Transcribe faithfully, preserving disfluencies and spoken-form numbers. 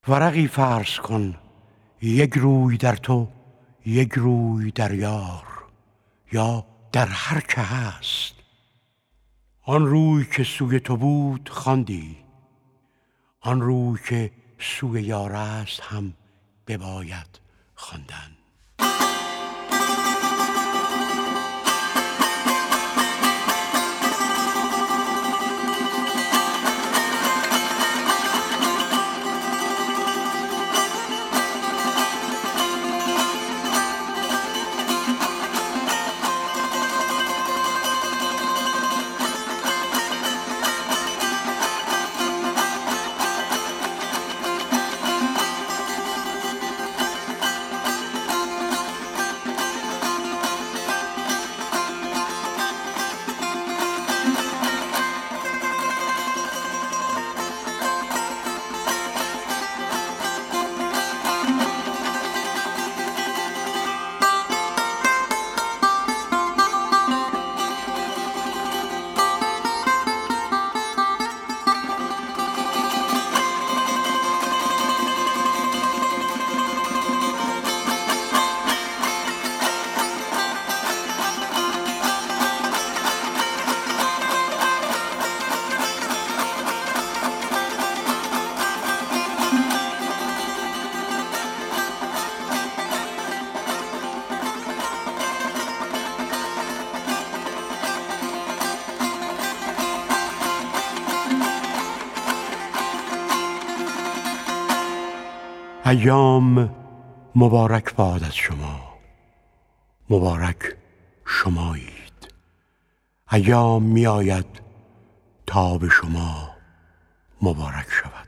ورقی فرض کن، یک روی در تو، یک روی در یار، یا در هر که هست. آن روی که سوی تو بود خواندی، آن روی که سوی یار است هم بباید خواندن. ایام مبارک باد از شما، مبارک شمایید. ایام می آید تا به شما مبارک شود.